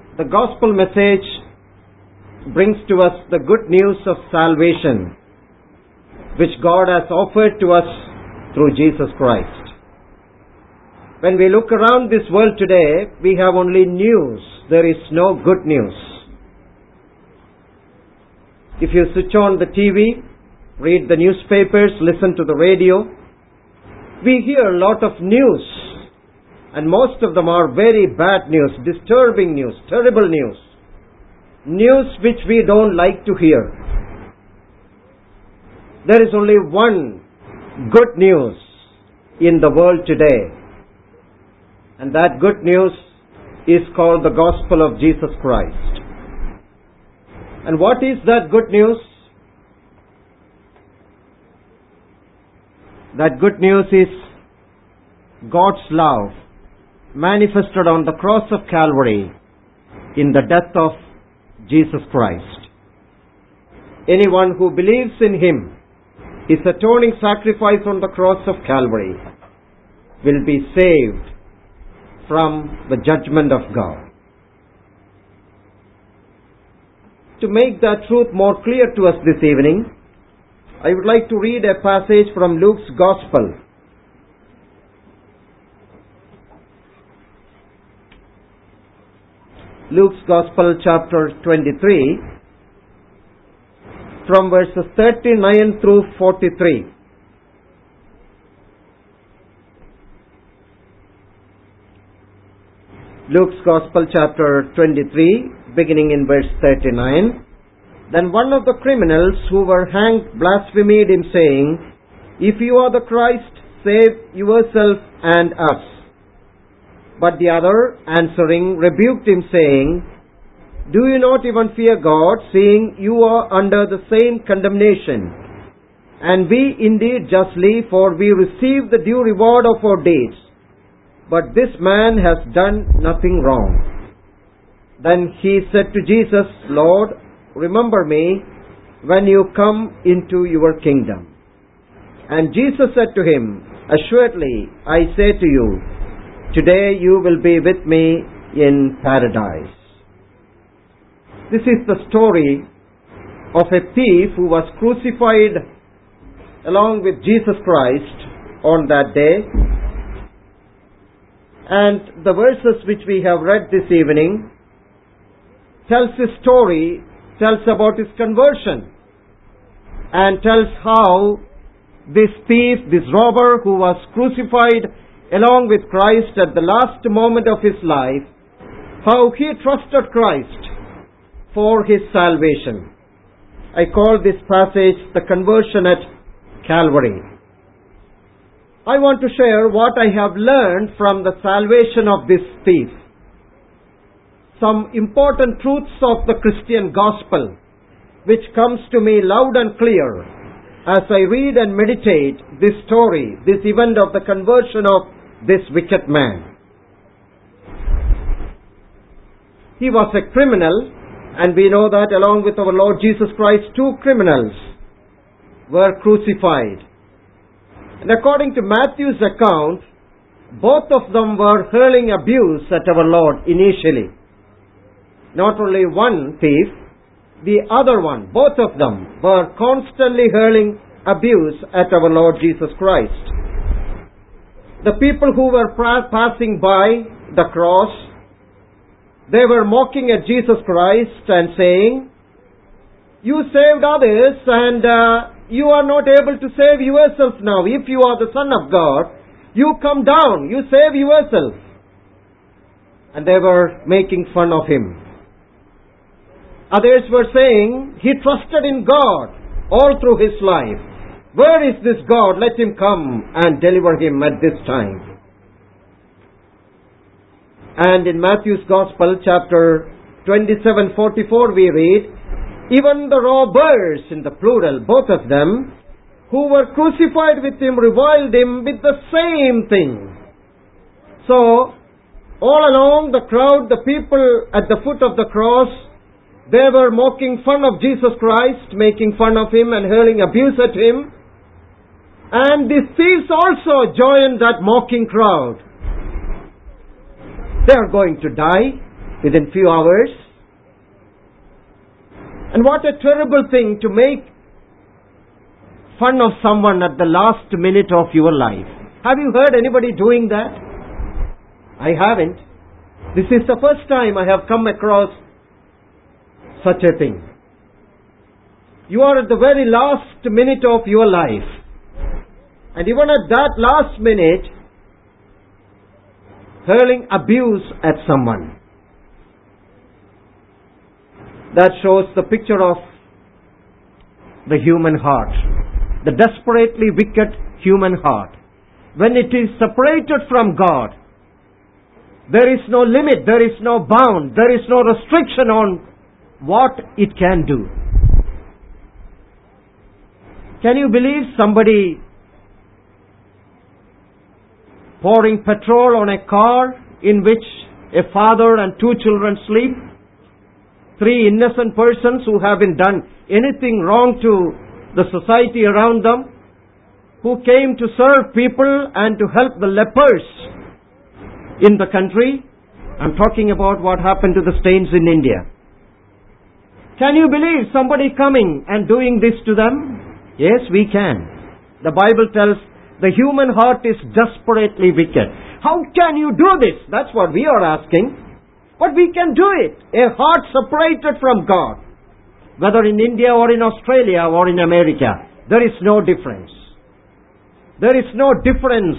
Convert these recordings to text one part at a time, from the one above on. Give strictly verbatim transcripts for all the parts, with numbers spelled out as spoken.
The gospel message brings to us the good news of salvation, which God has offered to us through Jesus Christ. When we look around this world today, we have only news. There is no good news. If you switch on the T V, read the newspapers, listen to the radio, we hear a lot of news. And most of them are very bad news, disturbing news, terrible news. News which we don't like to hear. There is only one good news in the world today. And that good news is called the gospel of Jesus Christ. And what is that good news? That good news is God's love manifested on the cross of Calvary in the death of Jesus Christ. Anyone who believes in Him, His atoning sacrifice on the cross of Calvary, will be saved from the judgment of God. To make that truth more clear to us this evening, I would like to read a passage from Luke's Gospel. Luke's Gospel, chapter twenty-three, from verses thirty-nine through forty-three. Luke's Gospel, chapter twenty-three, beginning in verse thirty-nine. Then one of the criminals who were hanged blasphemed him, saying, "If you are the Christ, save yourself and us." But the other, answering, rebuked him, saying, "Do you not even fear God, seeing you are under the same condemnation? And we indeed justly, for we receive the due reward of our deeds. But this man has done nothing wrong." Then he said to Jesus, "Lord, remember me when you come into your kingdom." And Jesus said to him, "Assuredly, I say to you, today you will be with me in paradise." This is the story of a thief who was crucified along with Jesus Christ on that day. And the verses which we have read this evening tells his story, tells about his conversion, and tells how this thief, this robber who was crucified along with Christ at the last moment of his life, how he trusted Christ for his salvation. I call this passage the conversion at Calvary. I want to share what I have learned from the salvation of this thief. Some important truths of the Christian gospel which comes to me loud and clear as I read and meditate this story, this event of the conversion of this wicked man. He was a criminal, and we know that along with our Lord Jesus Christ, two criminals were crucified. And according to Matthew's account, both of them were hurling abuse at our Lord initially. Not only one thief, the other one, both of them were constantly hurling abuse at our Lord Jesus Christ. The people who were passing by the cross, they were mocking at Jesus Christ and saying, "You saved others and uh, you are not able to save yourself now. If you are the Son of God, you come down, you save yourself." And they were making fun of him. Others were saying, "He trusted in God all through his life. Where is this God? Let him come and deliver him at this time." And in Matthew's Gospel, chapter twenty-seven forty-four, we read, "Even the robbers," in the plural, both of them, "who were crucified with him, reviled him with the same thing." So, all along the crowd, the people at the foot of the cross, they were mocking fun of Jesus Christ, making fun of him and hurling abuse at him. And these thieves also joined that mocking crowd. They are going to die. within few hours. And what a terrible thing to make fun of someone at the last minute of your life. Have you heard anybody doing that? I haven't. This is the first time I have come across such a thing. You are at the very last minute of your life. And even at that last minute, hurling abuse at someone. That shows the picture of the human heart. The desperately wicked human heart. When it is separated from God, there is no limit, there is no bound, there is no restriction on what it can do. Can you believe somebody pouring petrol on a car in which a father and two children sleep? Three innocent persons who haven't done anything wrong to the society around them, who came to serve people and to help the lepers in the country. I'm talking about what happened to the Stains in India. Can you believe somebody coming and doing this to them? Yes, we can. The Bible tells the human heart is desperately wicked. How can you do this? That's what we are asking. But we can do it. A heart separated from God. Whether in India or in Australia or in America, there is no difference. There is no difference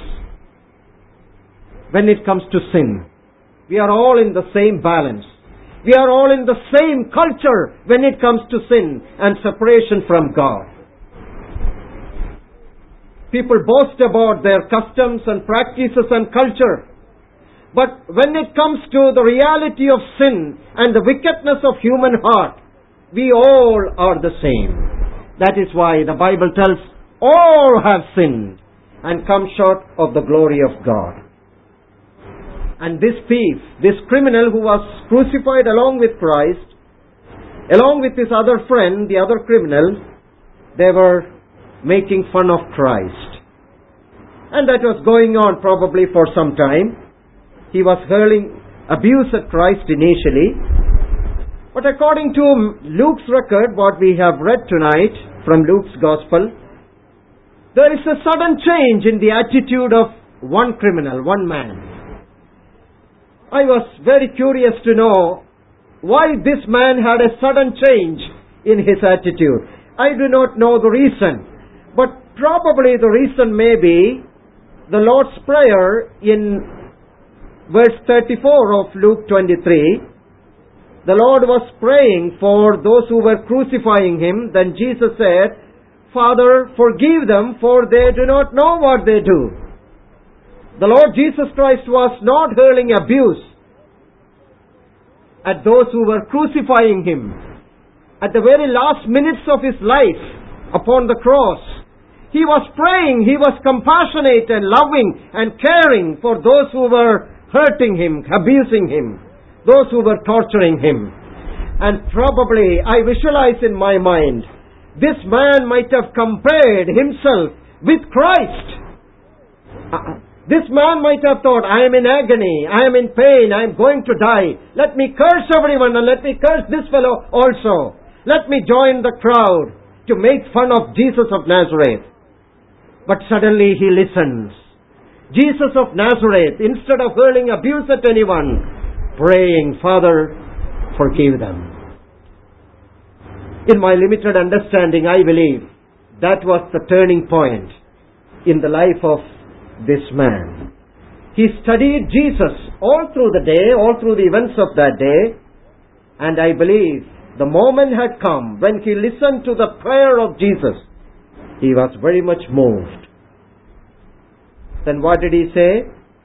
when it comes to sin. We are all in the same balance. We are all in the same culture when it comes to sin and separation from God. People boast about their customs and practices and culture. But when it comes to the reality of sin and the wickedness of human heart, we all are the same. That is why the Bible tells all have sinned and come short of the glory of God. And this thief, this criminal who was crucified along with Christ, along with his other friend, the other criminal, they were making fun of Christ. And that was going on probably for some time. He was hurling abuse at Christ initially. But according to Luke's record, what we have read tonight from Luke's Gospel, there is a sudden change in the attitude of one criminal, one man. I was very curious to know why this man had a sudden change in his attitude. I do not know the reason, but probably the reason may be the Lord's Prayer in verse thirty-four of Luke twenty-three. The Lord was praying for those who were crucifying Him. Then Jesus said, "Father, forgive them, for they do not know what they do." The Lord Jesus Christ was not hurling abuse at those who were crucifying Him. At the very last minutes of His life upon the cross, He was praying, He was compassionate and loving and caring for those who were hurting Him, abusing Him, those who were torturing Him. And probably, I visualize in my mind, this man might have compared himself with Christ. Uh, this man might have thought, I am in agony, I am in pain, I am going to die. Let me curse everyone and let me curse this fellow also. Let me join the crowd to make fun of Jesus of Nazareth. But suddenly he listens. Jesus of Nazareth, instead of hurling abuse at anyone, praying, "Father, forgive them." In my limited understanding, I believe that was the turning point in the life of this man. He studied Jesus all through the day, all through the events of that day, and I believe the moment had come when he listened to the prayer of Jesus. He was very much moved. Then what did he say?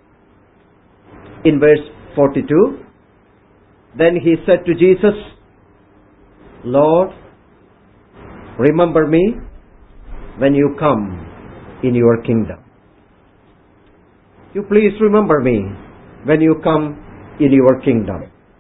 In verse forty-two, then he said to Jesus, "Lord, remember me when you come in your kingdom." You please remember me when you come in your kingdom.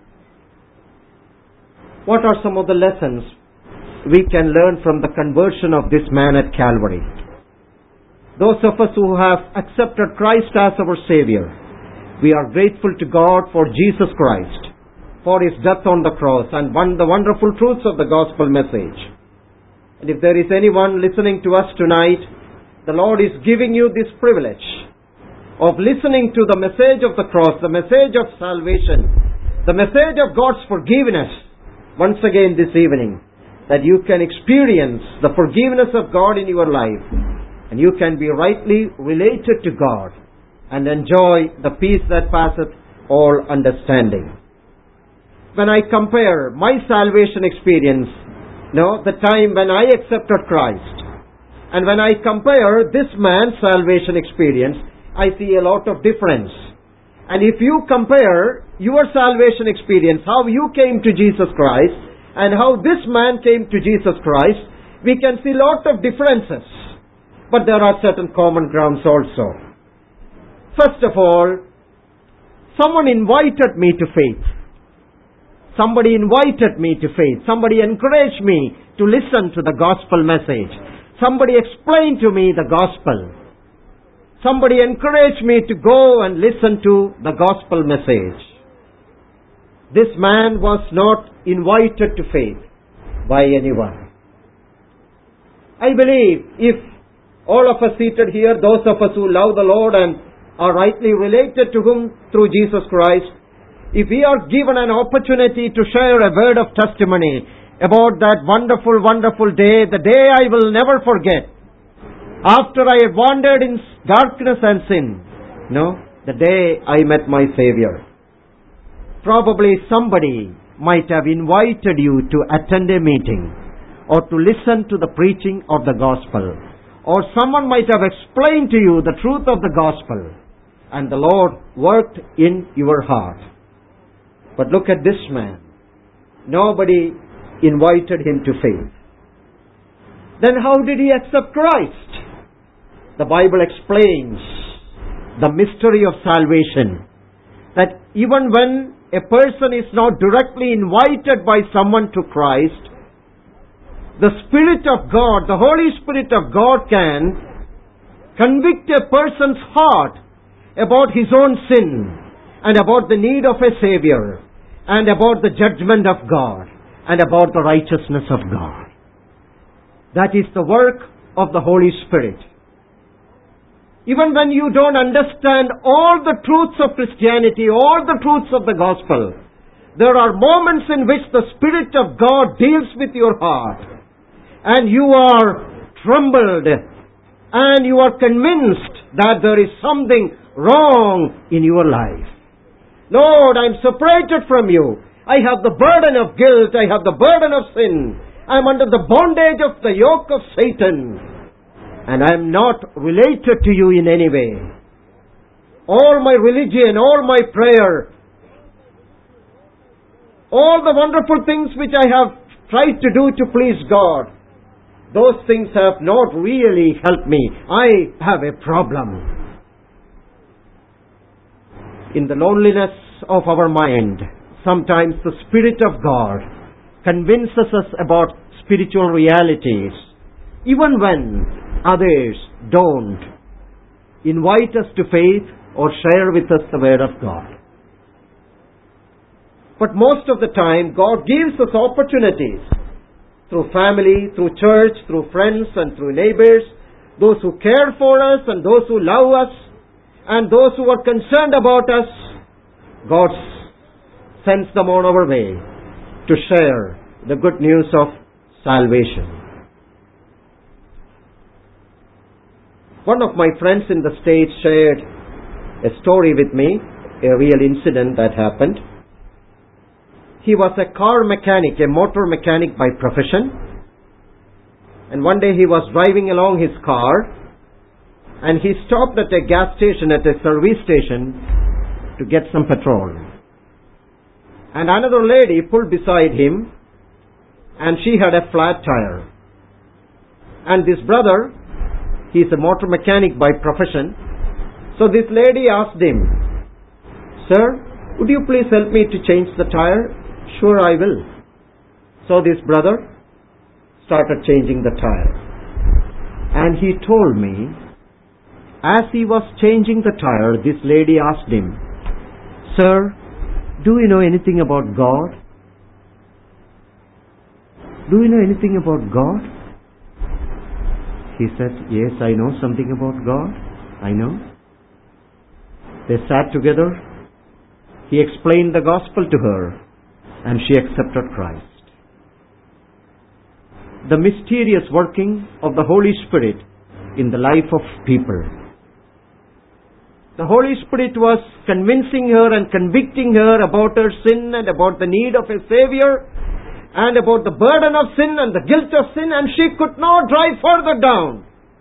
What are some of the lessons we can learn from the conversion of this man at Calvary? Those of us who have accepted Christ as our Savior, we are grateful to God for Jesus Christ, for His death on the cross and one, the wonderful truths of the gospel message. And if there is anyone listening to us tonight, the Lord is giving you this privilege of listening to the message of the cross, the message of salvation, the message of God's forgiveness, once again this evening, that you can experience the forgiveness of God in your life, and you can be rightly related to God and enjoy the peace that passeth all understanding. When I compare my salvation experience, no, the time when I accepted Christ, and when I compare this man's salvation experience, I see a lot of difference. And if you compare your salvation experience, how you came to Jesus Christ, and how this man came to Jesus Christ, we can see a lot of differences. But there are certain common grounds also. First of all, someone invited me to faith. Somebody invited me to faith. Somebody encouraged me to listen to the gospel message. Somebody explained to me the gospel. Somebody encouraged me to go and listen to the gospel message. This man was not invited to faith by anyone. I believe if all of us seated here, those of us who love the Lord and are rightly related to Him through Jesus Christ, if we are given an opportunity to share a word of testimony about that wonderful, wonderful day, the day I will never forget, after I had wandered in darkness and sin, no, the day I met my Savior. Probably somebody might have invited you to attend a meeting or to listen to the preaching of the gospel, or someone might have explained to you the truth of the gospel, and the Lord worked in your heart. But look at this man. Nobody invited him to faith. Then how did he accept Christ? The Bible explains the mystery of salvation, that even when a person is not directly invited by someone to Christ, the Spirit of God, the Holy Spirit of God can convict a person's heart about his own sin and about the need of a Savior and about the judgment of God and about the righteousness of God. That is the work of the Holy Spirit. Even when you don't understand all the truths of Christianity, all the truths of the gospel, there are moments in which the Spirit of God deals with your heart, and you are trembled, and you are convinced that there is something wrong in your life. Lord, I am separated from you. I have the burden of guilt. I have the burden of sin. I am under the bondage of the yoke of Satan. And I am not related to you in any way. All my religion, all my prayer, all the wonderful things which I have tried to do to please God, those things have not really helped me. I have a problem. In the loneliness of our mind, sometimes the Spirit of God convinces us about spiritual realities, even when others don't invite us to faith or share with us the Word of God. But most of the time, God gives us opportunities through family, through church, through friends and through neighbors, those who care for us and those who love us and those who are concerned about us. God sends them on our way to share the good news of salvation. One of my friends in the States shared a story with me, a real incident that happened. He was a car mechanic, a motor mechanic by profession. And one day he was driving along his car and he stopped at a gas station, at a service station to get some petrol. And another lady pulled beside him and she had a flat tire. And this brother, he is a motor mechanic by profession. So this lady asked him, "Sir, would you please help me to change the tire?" "Sure, I will." So this brother started changing the tire. And he told me, as he was changing the tire, this lady asked him, "Sir, do you know anything about God? Do you know anything about God? He said, yes, I know something about God. I know. They sat together. He explained the gospel to her, and she accepted Christ. The mysterious working of the Holy Spirit in the life of people. The Holy Spirit was convincing her and convicting her about her sin and about the need of a Savior and about the burden of sin and the guilt of sin, and she could not drive further down.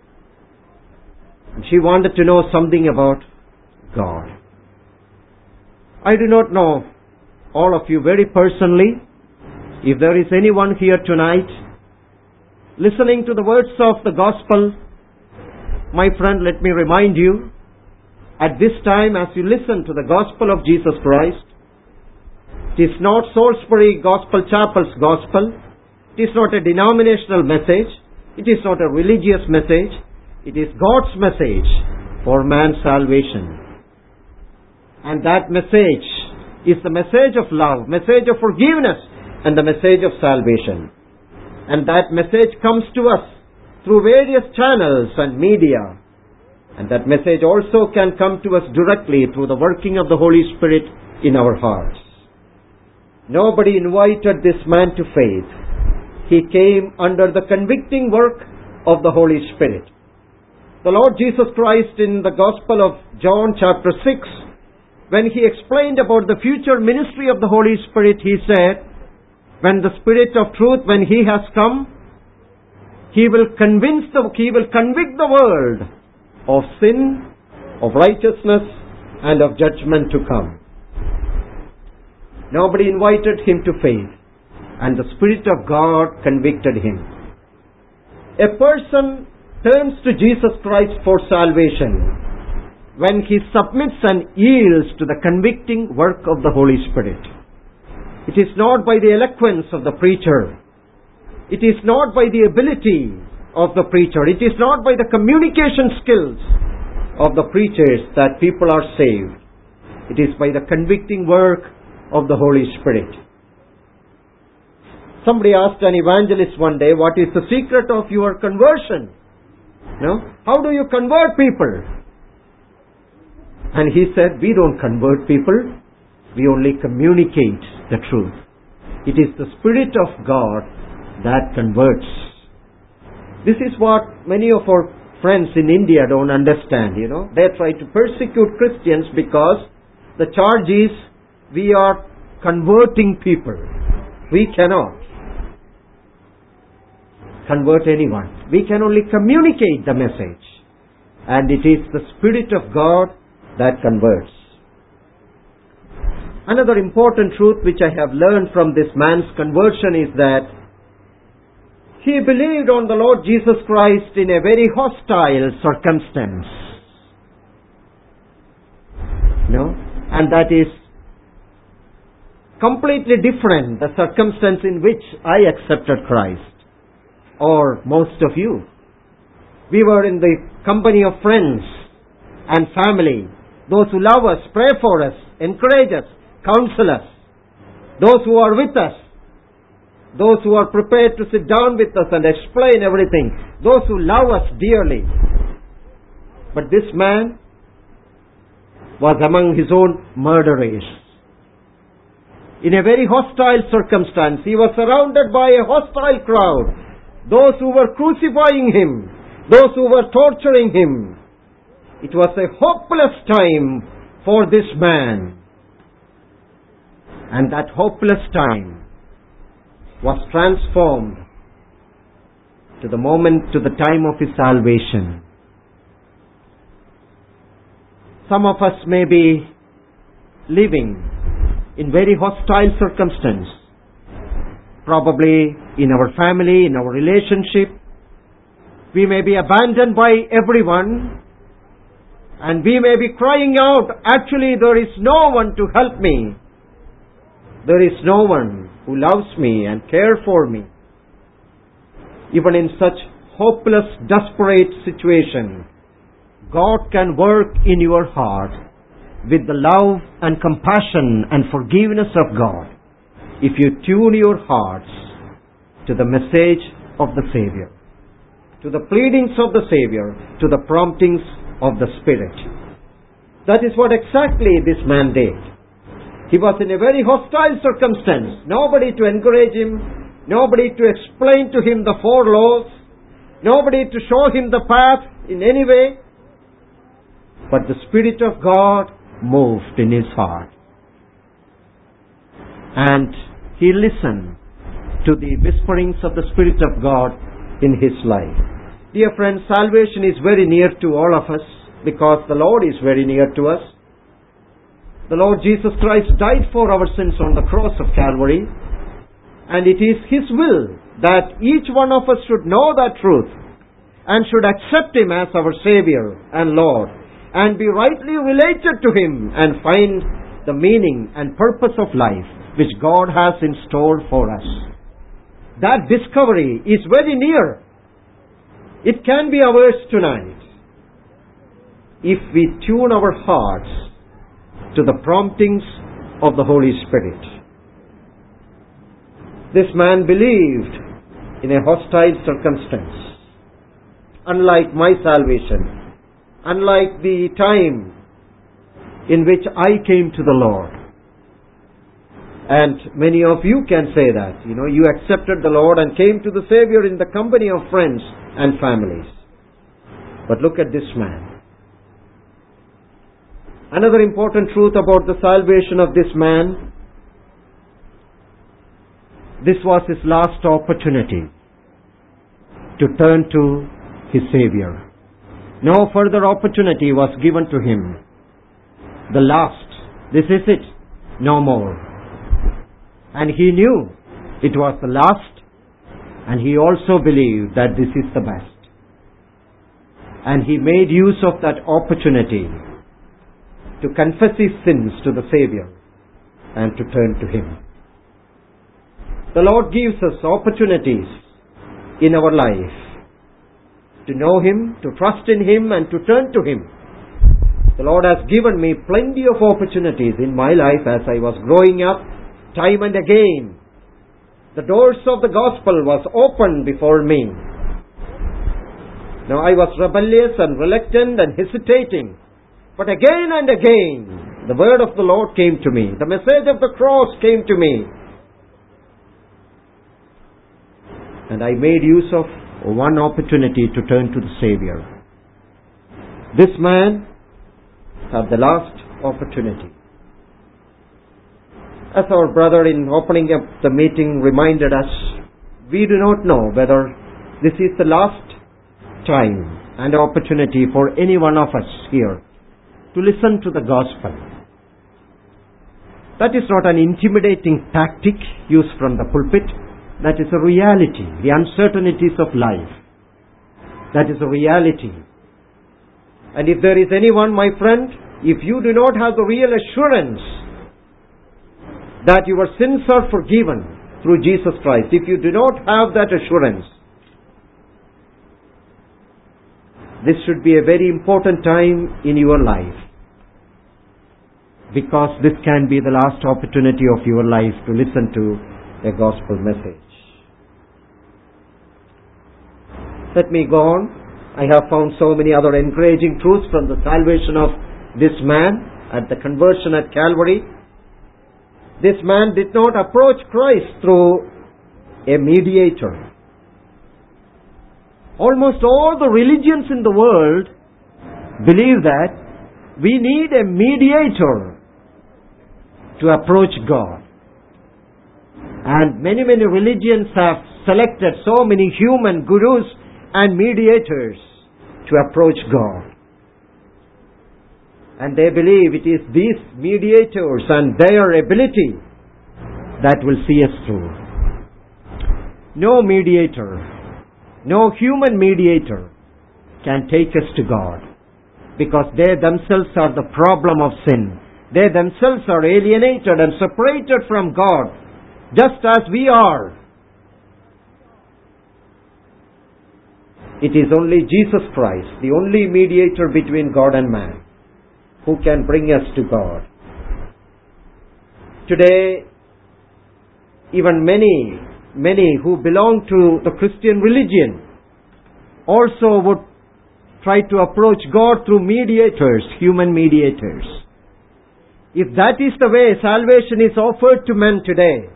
She wanted to know something about God. I do not know all of you very personally. If there is anyone here tonight listening to the words of the gospel, my friend, let me remind you, at this time as you listen to the gospel of Jesus Christ, it is not Salisbury Gospel Chapel's gospel. It is not a denominational message. It is not a religious message. It is God's message for man's salvation. And that message is the message of love, message of forgiveness, and the message of salvation. And that message comes to us through various channels and media. And that message also can come to us directly through the working of the Holy Spirit in our hearts. Nobody invited this man to faith. He came under the convicting work of the Holy Spirit. The Lord Jesus Christ in the Gospel of John chapter six, when He explained about the future ministry of the Holy Spirit, He said, when the Spirit of truth, when He has come, He will convince the, He will convict the world of sin, of righteousness, and of judgment to come. Nobody invited him to faith, and the Spirit of God convicted him. A person turns to Jesus Christ for salvation when he submits and yields to the convicting work of the Holy Spirit. It is not by the eloquence of the preacher. It is not by the ability of the preacher. It is not by the communication skills of the preachers that people are saved. It is by the convicting work of the Holy Spirit. Somebody asked an evangelist one day, what is the secret of your conversion? You know, how do you convert people? And he said, we don't convert people. We only communicate the truth. It is the Spirit of God that converts. This is what many of our friends in India don't understand, you know. They try to persecute Christians because the charge is we are converting people. We cannot convert anyone. We can only communicate the message. And it is the Spirit of God that converts. Another important truth which I have learned from this man's conversion is that he believed on the Lord Jesus Christ in a very hostile circumstance. No? And that is completely different, the circumstance in which I accepted Christ, or most of you. We were in the company of friends and family, those who love us, pray for us, encourage us, counsel us, those who are with us, those who are prepared to sit down with us and explain everything, those who love us dearly. But this man was among his own murderers. In a very hostile circumstance, he was surrounded by a hostile crowd. Those who were crucifying him, those who were torturing him. It was a hopeless time for this man. And that hopeless time was transformed to the moment, to the time of his salvation. Some of us may be living in very hostile circumstance, probably in our family, in our relationship. We may be abandoned by everyone, and we may be crying out, actually there is no one to help me. There is no one who loves me and cares for me. Even in such hopeless, desperate situation, God can work in your heart. with the love and compassion and forgiveness of God if you tune your hearts to the message of the Savior, to the pleadings of the Savior, to the promptings of the Spirit. That is what exactly this man did. He was in a very hostile circumstance. Nobody to encourage him, nobody to explain to him the four laws, nobody to show him the path in any way. But the Spirit of God moved in his heart. And he listened to the whisperings of the Spirit of God in his life. Dear friends, salvation is very near to all of us because the Lord is very near to us. The Lord Jesus Christ died for our sins on the cross of Calvary, and it is His will that each one of us should know that truth and should accept Him as our Savior and Lord and be rightly related to Him and find the meaning and purpose of life which God has in store for us. That discovery is very near. It can be ours tonight if we tune our hearts to the promptings of the Holy Spirit. This man believed in a hostile circumstance. Unlike my salvation, unlike the time in which I came to the Lord. And many of you can say that. You know, you accepted the Lord and came to the Savior in the company of friends and families. But look at this man. Another important truth about the salvation of this man, this was his last opportunity to turn to his Savior. No further opportunity was given to him. The last. This is it. No more. And he knew it was the last, and he also believed that this is the best. And he made use of that opportunity to confess his sins to the Savior and to turn to Him. The Lord gives us opportunities in our life to know Him, to trust in Him, and to turn to Him. The Lord has given me plenty of opportunities in my life as I was growing up. Time and again, the doors of the gospel was opened before me. Now I was rebellious and reluctant and hesitating. But again and again, the word of the Lord came to me. The message of the cross came to me. And I made use of one opportunity to turn to the Savior. This man had the last opportunity. As our brother in opening up the meeting reminded us, we do not know whether this is the last time and opportunity for any one of us here to listen to the gospel. That is not an intimidating tactic used from the pulpit. That is a reality. The uncertainties of life. That is a reality. And if there is anyone, my friend, if you do not have the real assurance that your sins are forgiven through Jesus Christ, if you do not have that assurance, this should be a very important time in your life, because this can be the last opportunity of your life to listen to a gospel message. Let me go on. I have found so many other encouraging truths from the salvation of this man at the conversion at Calvary. This man did not approach Christ through a mediator. Almost all the religions in the world believe that we need a mediator to approach God. And many, many religions have selected so many human gurus and mediators to approach God. And they believe it is these mediators and their ability that will see us through. No mediator, no human mediator can take us to God, because they themselves are the problem of sin. They themselves are alienated and separated from God, just as we are. It is only Jesus Christ, the only mediator between God and man. who can bring us to God. Today, even many, many who belong to the Christian religion also would try to approach God through mediators, human mediators. If that is the way salvation is offered to men today,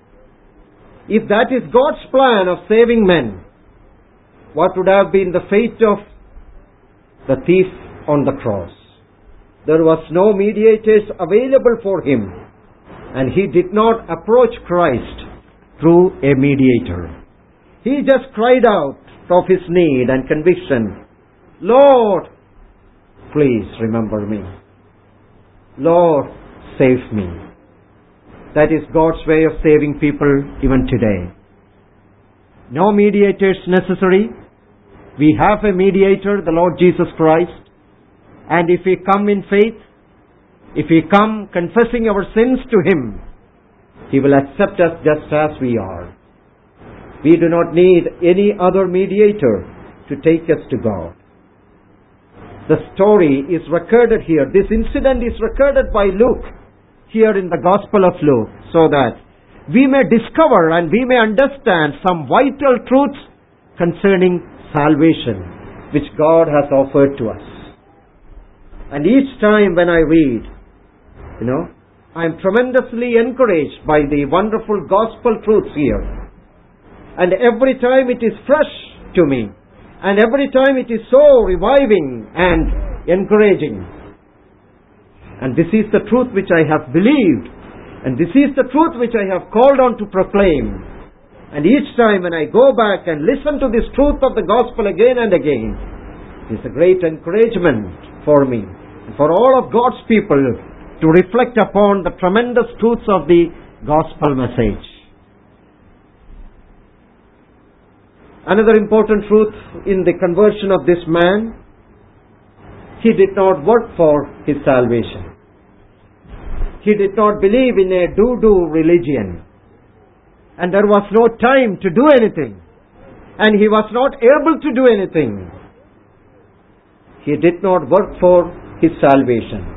if that is God's plan of saving men, what would have been the fate of the thief on the cross? There was no mediators available for him, and he did not approach Christ through a mediator. He just cried out of his need and conviction, Lord, please remember me. Lord, save me. That is God's way of saving people even today. No mediators necessary. We have a mediator, the Lord Jesus Christ. And if we come in faith, if we come confessing our sins to Him, He will accept us just as we are. We do not need any other mediator to take us to God. The story is recorded here. This incident is recorded by Luke here in the Gospel of Luke, so that we may discover and we may understand some vital truths concerning salvation which God has offered to us. And each time when I read, you know, I am tremendously encouraged by the wonderful gospel truths here. And every time it is fresh to me. And every time it is so reviving and encouraging. And this is the truth which I have believed. And this is the truth which I have called on to proclaim. And each time when I go back and listen to this truth of the gospel again and again, it is a great encouragement for me and for all of God's people to reflect upon the tremendous truths of the gospel message. Another important truth in the conversion of this man, he did not work for his salvation. He did not believe in a do-do religion. And there was no time to do anything. And he was not able to do anything. He did not work for his salvation.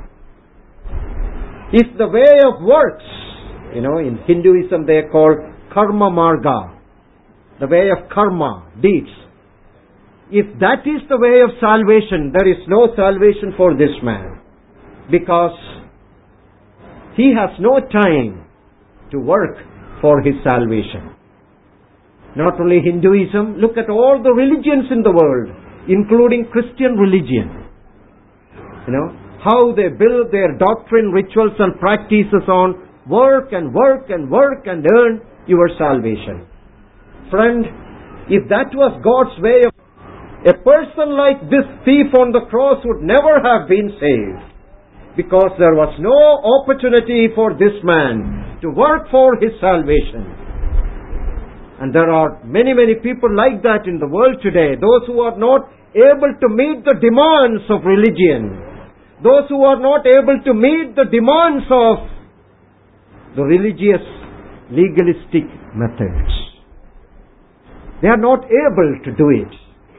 If the way of works, you know, in Hinduism they are called karma marga, the way of karma, deeds. If that is the way of salvation, there is no salvation for this man. Because he has no time to work for his salvation. Not only Hinduism, look at all the religions in the world, including Christian religion. You know, how they build their doctrine, rituals and practices on work and work and work and earn your salvation. Friend, if that was God's way, of, a person like this thief on the cross would never have been saved. Because there was no opportunity for this man to work for his salvation. And there are many, many people like that in the world today. Those who are not able to meet the demands of religion. Those who are not able to meet the demands of the religious, legalistic methods. They are not able to do it.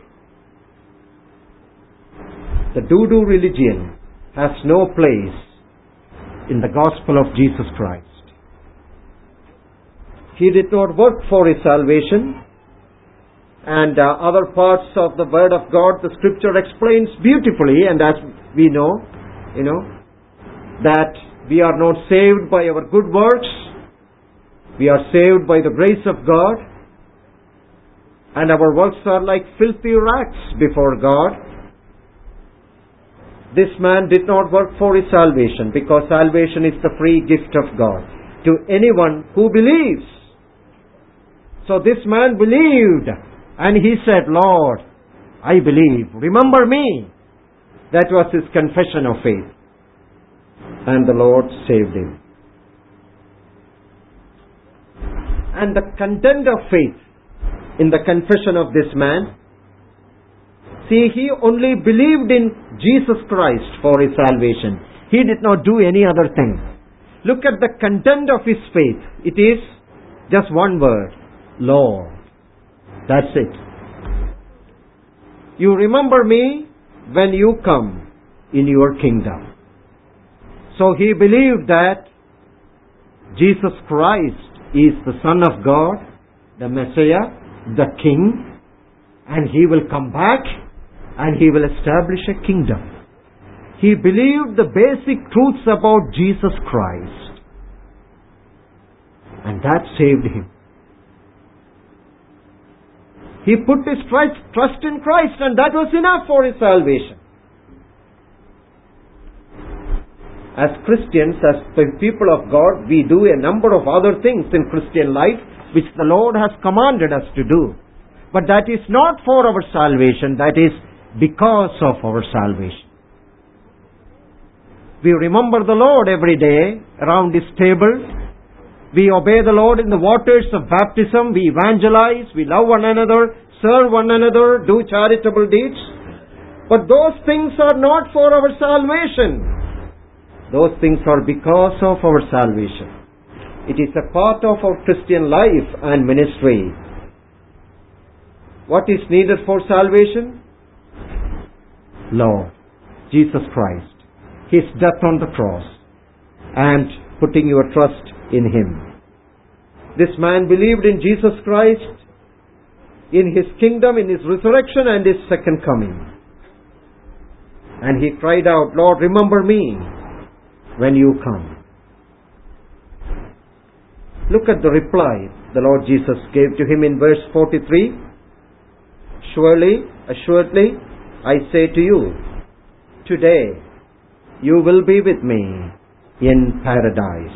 The do-do religion has no place in the gospel of Jesus Christ. He did not work for his salvation. And uh, other parts of the Word of God, the Scripture explains beautifully, and as we know, you know, that we are not saved by our good works. We are saved by the grace of God. And our works are like filthy rags before God. This man did not work for his salvation, because salvation is the free gift of God to anyone who believes. So this man believed, and he said, Lord, I believe. Remember me. That was his confession of faith. And the Lord saved him. And the content of faith in the confession of this man, see, he only believed in Jesus Christ for his salvation. He did not do any other thing. Look at the content of his faith. It is just one word, Lord. That's it. You remember me when you come in your kingdom. So he believed that Jesus Christ is the Son of God, the Messiah, the King, and he will come back and he will establish a kingdom. He believed the basic truths about Jesus Christ, and that saved him. He put his trust in Christ, and that was enough for his salvation. As Christians, as the people of God, we do a number of other things in Christian life which the Lord has commanded us to do. But that is not for our salvation, that is because of our salvation. We remember the Lord every day around His table. We obey the Lord in the waters of baptism. We evangelize, we love one another, serve one another, do charitable deeds. But those things are not for our salvation. Those things are because of our salvation. It is a part of our Christian life and ministry. What is needed for salvation? Lord Jesus Christ, His death on the cross, and putting your trust in Him. This man believed in Jesus Christ, in His kingdom, in His resurrection and His second coming. And he cried out, Lord, remember me when you come. Look at the reply the Lord Jesus gave to him in verse forty-three. Surely, assuredly, I say to you, today you will be with me in paradise.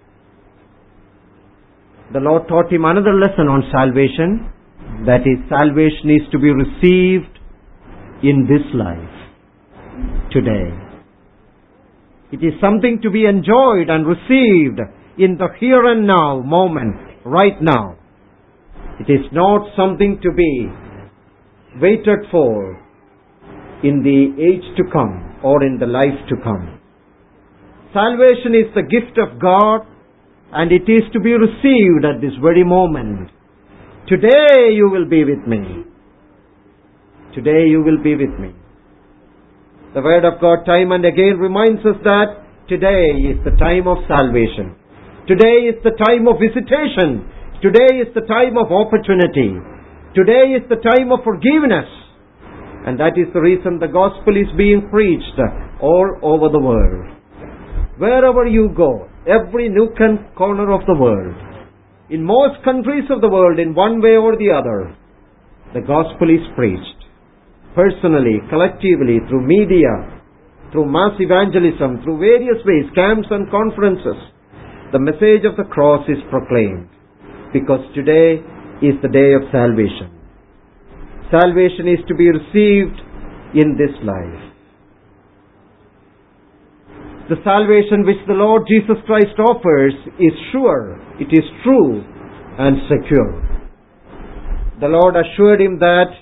The Lord taught him another lesson on salvation, that is, salvation is to be received in this life, today. It is something to be enjoyed and received in the here and now moment, right now. It is not something to be waited for in the age to come or in the life to come. Salvation is the gift of God, and it is to be received at this very moment. Today you will be with me. Today you will be with me. The Word of God time and again reminds us that today is the time of salvation. Today is the time of visitation. Today is the time of opportunity. Today is the time of forgiveness. And that is the reason the gospel is being preached all over the world. Wherever you go, every nook and corner of the world, in most countries of the world, in one way or the other, the gospel is preached. Personally, collectively, through media, through mass evangelism, through various ways, camps and conferences, the message of the cross is proclaimed, because today is the day of salvation. Salvation is to be received in this life. The salvation which the Lord Jesus Christ offers is sure, it is true and secure. The Lord assured him that,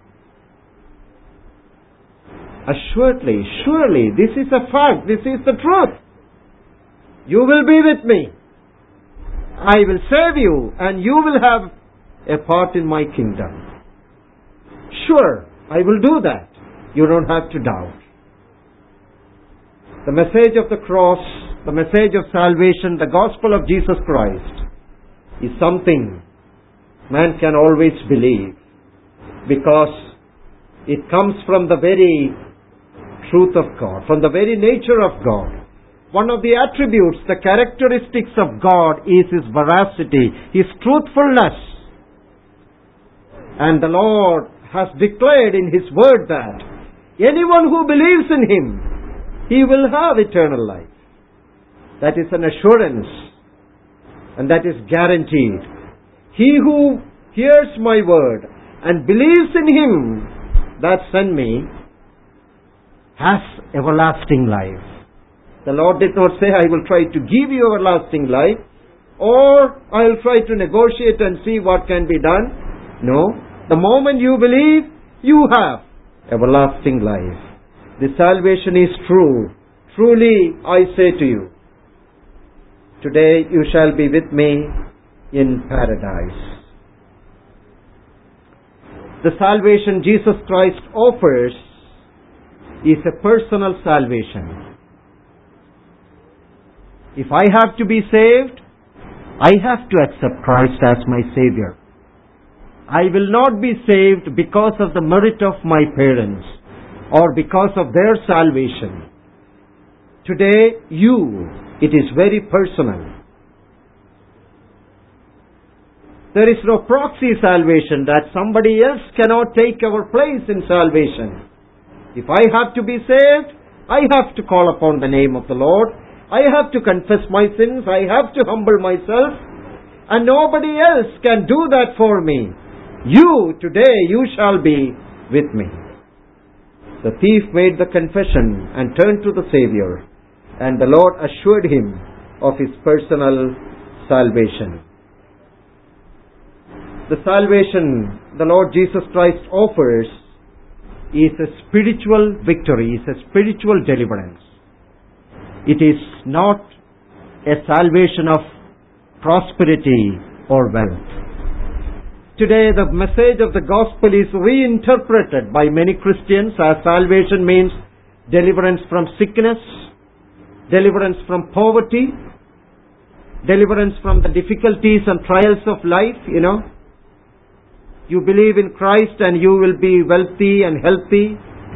assuredly, surely, this is a fact, this is the truth. You will be with me. I will save you, and you will have a part in my kingdom. Sure, I will do that. You don't have to doubt. The message of the cross, the message of salvation, the gospel of Jesus Christ is something man can always believe, because it comes from the very truth of God, from the very nature of God. One of the attributes, the characteristics of God is His veracity, His truthfulness. And the Lord has declared in His word that anyone who believes in Him, he will have eternal life. That is an assurance, and that is guaranteed. He who hears my word and believes in Him that sent me has everlasting life. The Lord did not say, I will try to give you everlasting life, or I will try to negotiate and see what can be done. No. The moment you believe, you have everlasting life. The salvation is true. Truly, I say to you, today you shall be with me in paradise. The salvation Jesus Christ offers is a personal salvation. If I have to be saved, I have to accept Christ as my Savior. I will not be saved because of the merit of my parents or because of their salvation. Today, you, it is very personal. There is no proxy salvation that somebody else cannot take our place in salvation. If I have to be saved, I have to call upon the name of the Lord. I have to confess my sins. I have to humble myself. And nobody else can do that for me. You, today, you shall be with me. The thief made the confession and turned to the Savior. And the Lord assured him of his personal salvation. The salvation the Lord Jesus Christ offers is a spiritual victory, is a spiritual deliverance. It is not a salvation of prosperity or wealth. Today the message of the gospel is reinterpreted by many Christians as salvation means deliverance from sickness, deliverance from poverty, deliverance from the difficulties and trials of life, you know. You believe in Christ and you will be wealthy and healthy.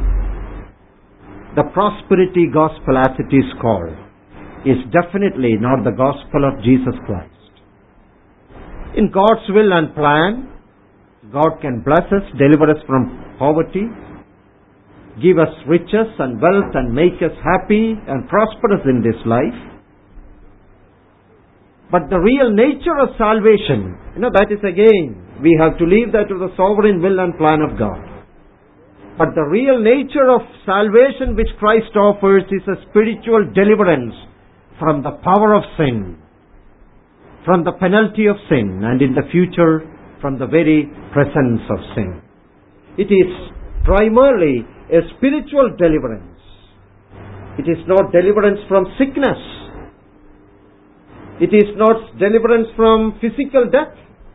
The prosperity gospel, as it is called, is definitely not the gospel of Jesus Christ. In God's will and plan, God can bless us, deliver us from poverty, give us riches and wealth and make us happy and prosperous in this life. But the real nature of salvation, you know, that is again, we have to leave that to the sovereign will and plan of God. But the real nature of salvation which Christ offers is a spiritual deliverance from the power of sin, from the penalty of sin, and in the future from the very presence of sin. It is primarily a spiritual deliverance. It is not deliverance from sickness. It is not deliverance from physical death.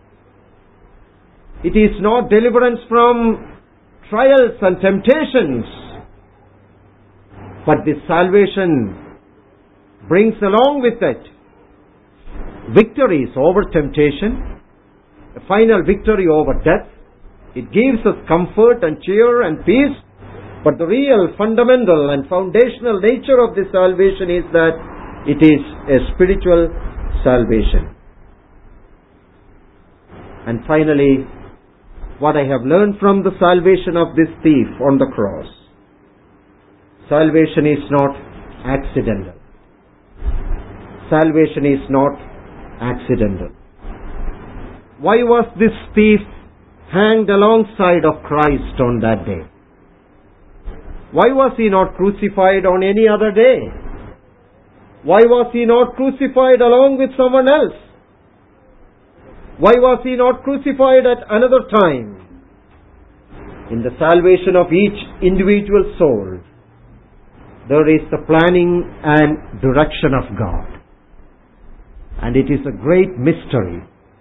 It is not deliverance from trials and temptations. But this salvation brings along with it victories over temptation, a final victory over death. It gives us comfort and cheer and peace. But the real fundamental and foundational nature of this salvation is that it is a spiritual salvation. And finally, what I have learned from the salvation of this thief on the cross. Salvation is not accidental. Salvation is not accidental. Why was this thief hanged alongside of Christ on that day? Why was he not crucified on any other day? Why was he not crucified along with someone else? Why was he not crucified at another time? In the salvation of each individual soul, there is the planning and direction of God. And it is a great mystery.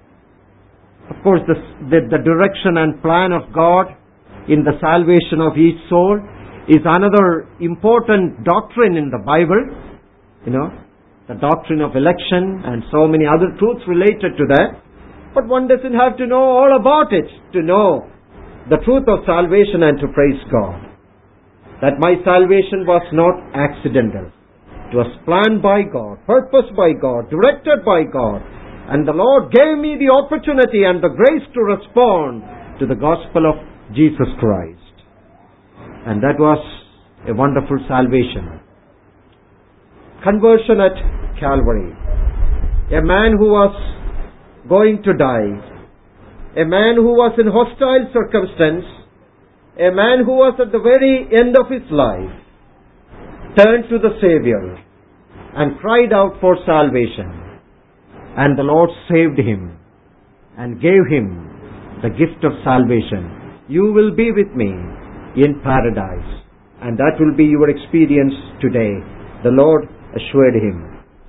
Of course, the, the, the direction and plan of God in the salvation of each soul is another important doctrine in the Bible. You know, the doctrine of election and so many other truths related to that. But one doesn't have to know all about it to know the truth of salvation and to praise God. That my salvation was not accidental. It was planned by God, purposed by God, directed by God. And the Lord gave me the opportunity and the grace to respond to the gospel of Jesus Christ. And that was a wonderful salvation. Conversion at Calvary. A man who was going to die, a man who was in hostile circumstance, a man who was at the very end of his life, turned to the Savior and cried out for salvation. And the Lord saved him and gave him the gift of salvation. You will be with me in paradise. And that will be your experience today. The Lord assured him.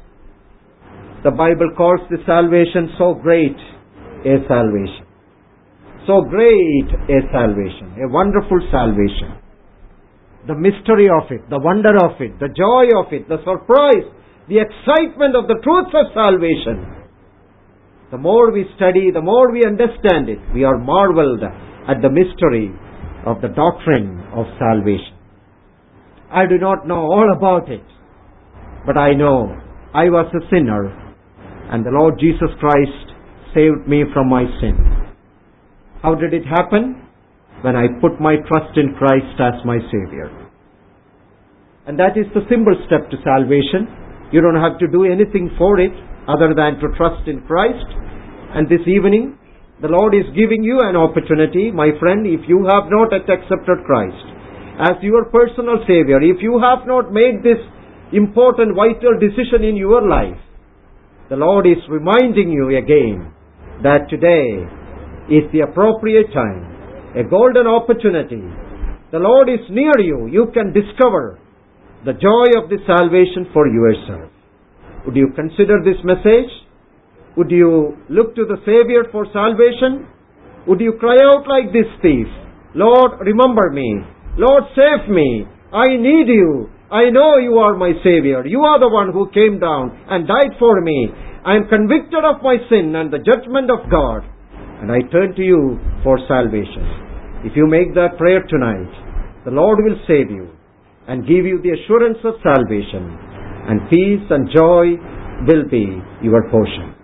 The Bible calls the salvation so great a salvation. So great a salvation. A wonderful salvation. The mystery of it, the wonder of it, the joy of it, the surprise, the excitement of the truths of salvation. The more we study, the more we understand it, we are marveled at the mystery of the doctrine of salvation. I do not know all about it, but I know I was a sinner, and the Lord Jesus Christ saved me from my sin. How did it happen? When I put my trust in Christ as my Savior. And that is the simple step to salvation. You don't have to do anything for it other than to trust in Christ. And this evening, the Lord is giving you an opportunity, my friend, if you have not yet accepted Christ as your personal Savior, if you have not made this important, vital decision in your life, the Lord is reminding you again that today is the appropriate time, a golden opportunity. The Lord is near you. You can discover the joy of this salvation for yourself. Would you consider this message? Would you look to the Savior for salvation? Would you cry out like this thief, Lord, remember me. Lord, save me. I need you. I know you are my Savior. You are the one who came down and died for me. I am convicted of my sin and the judgment of God, and I turn to you for salvation. If you make that prayer tonight, the Lord will save you and give you the assurance of salvation, and peace and joy will be your portion.